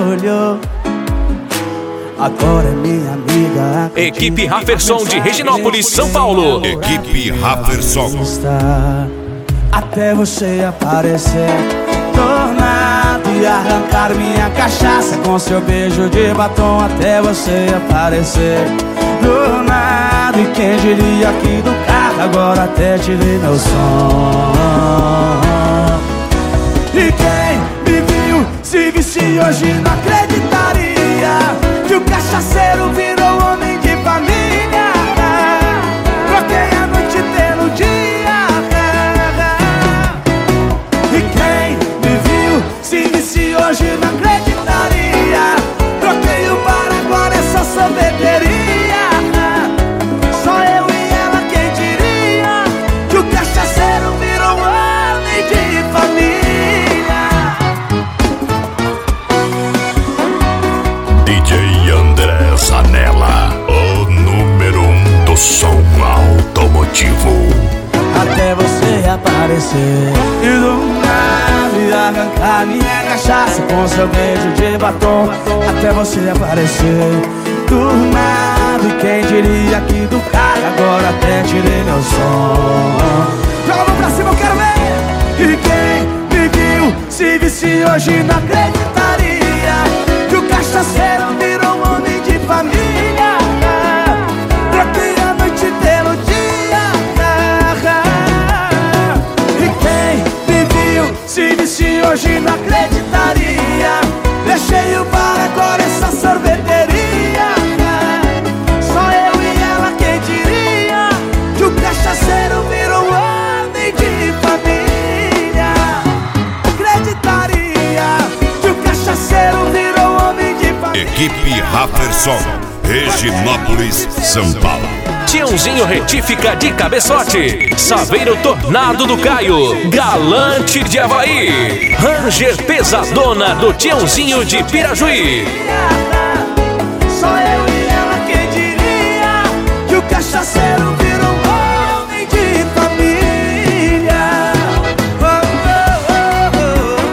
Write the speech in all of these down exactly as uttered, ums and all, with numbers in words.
olhou, agora é minha amiga. Equipe Rafferson de Reginópolis, São Paulo. Equipe Rafferson. Até você aparecer, tornado e arrancar minha cachaça com seu beijo de batom. Até você aparecer, do nada, e quem diria que do carro agora até tirei meu som. E quem me viu se visse hoje não acreditaria que o cachaceiro virou homem de família. Troquei a noite pelo dia. E quem me viu se visse hoje não acreditaria. Troquei o bar, agora é só sorveteria. Só eu e ela, quem diria que o cachaceiro virou homem de família. D J André Zanella, o número um do som automotivo. Até você aparecer e do nada arrancar minha cachaça com seu beijo de batom. Até você aparecer do nada, e quem diria que do carro agora até tirei meu som. Joga a mão pra cima, eu quero ver. E quem me viu se visse hoje não acreditaria que o cachaceiro virou um homem de família. Troquei a noite pelo dia. E quem me viu se visse hoje não acreditaria. Deixei o bar, agora é só sorveteria. Só eu e ela, quem diria que o cachaceiro virou um homem de família. Acreditaria que o cachaceiro virou um homem de família. Equipe Rafferson, Reginópolis, São Paulo. Tiãozinho Retífica de Cabeçote, Saveiro Tornado do Caio, Galante de Havaí, Ranger Pesadona do Tiãozinho de Pirajuí. Só eu e ela, quem diria que o cachaceiro virou um homem de família. Oh, oh, oh,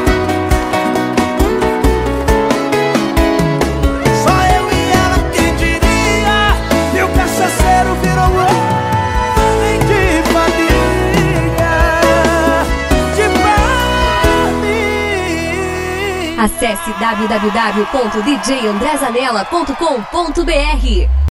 oh. Só eu e ela, quem diria que o cachaceiro virou um homem de família. De família. Acesse w w w ponto d j andré zanella ponto com ponto b r.